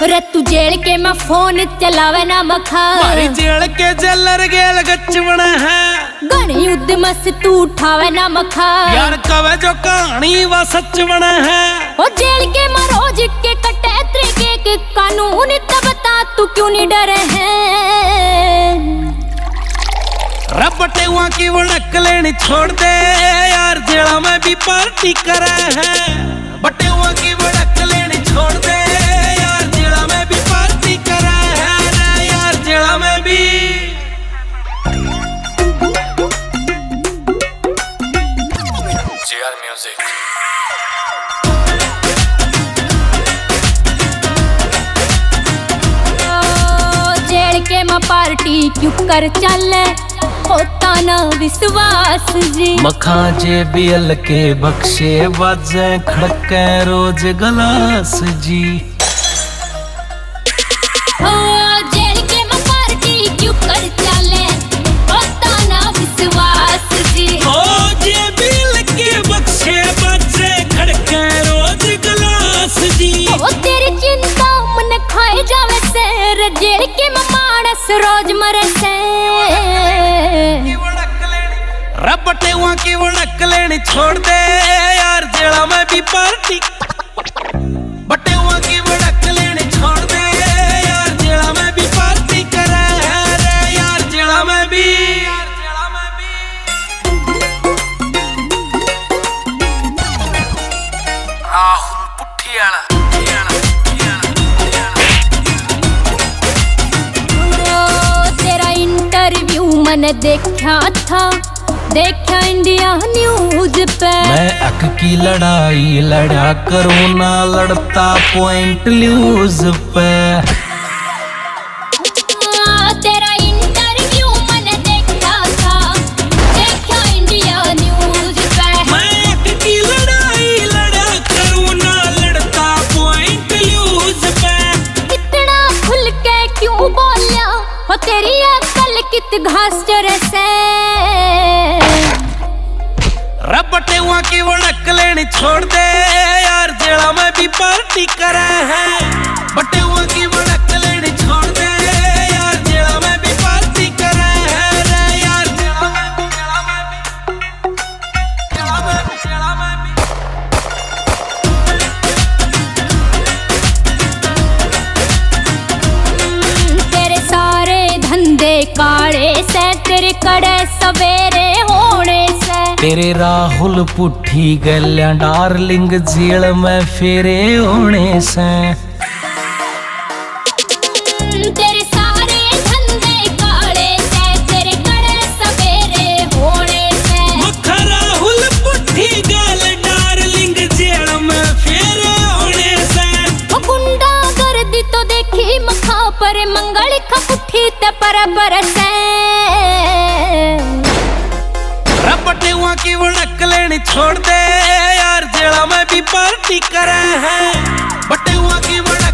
रे तू जेल के मैं फोन चलावे ना मखा मारी जेल के जलर गेल गचवण है गणी युद्ध मस तू उठावे ना मखा यार कवे जो कहानी वा सचवण है ओ जेल के मरोज के कटे तरीके के कानून तब बता तू क्यों नहीं डरे हैं रबटे वहां की वड़क लेनी छोड़ दे यार जेला में भी पार्टी करे है बटे वहां की वड़क लेनी छोड़ दे यार जेला में भी पार्टी करे है यार जेला में भी JR Music जेल के मैं पार्टी क्यों कर चले होता ना विश्वास जी मखा जे बियल के बख्शे बाजे खड़के रोज गलास जी ओ जेल के मैं पार्टी क्यों कर चले होता ना विश्वास जी ओ जे बियल के बख्शे बाजे खड़के रोज गलास जी ओ तेरी चिंता मन खाए जावे से जेल के मैं मानस रोज मरे से रबटे वहां की वड़क लेनी छोड़ दे यार जेला में भी पार्टी बटे वहां की वड़क लेनी छोड़ दे यार जेला में भी पार्टी करे रे यार जेला में भी राहुल पुठियाला तेरा इंटरव्यू मैंने देखा था देखा इंडिया न्यूज पे मैं अक की लड़ाई लड़ा करूँ ना लड़ता पॉइंट न्यूज पे तेरा इंटरव्यू मैंने देखा था देखा इंडिया न्यूज पे मैं अक की लड़ाई लड़ा करूँ ना लड़ता पॉइंट न्यूज पे इतना खुल के क्यों बोलिया हो तेरी अकल कित घास चरे से रबटे वहां की वड़क लेनी छोड़ दे यार जेला में भी पार्टी करे है बटे वहां की वड़क लेनी छोड़ दे यार जेला में भी पार्टी करे है रे यार जेला में भी जेला में भी तेरे सारे धंधे काले से तेरे कड़े सवेरे होने से तेरे राहुल पुठी गल्या डार्लिंग जेल में फेरे होने से तेरे सारे धंधे काले से तेरे कड़े सवेरे होने से मखा राहुल पुठी गल डार्लिंग जेल में फेरे होने से वो गुंडा गर्दी तो देखी मखा पर मंगल का पुठी ते पर से रबटे वहां की वड़क लेनी छोड़ दे यार जेला में भी पार्टी करे है बटे वहां की वड़क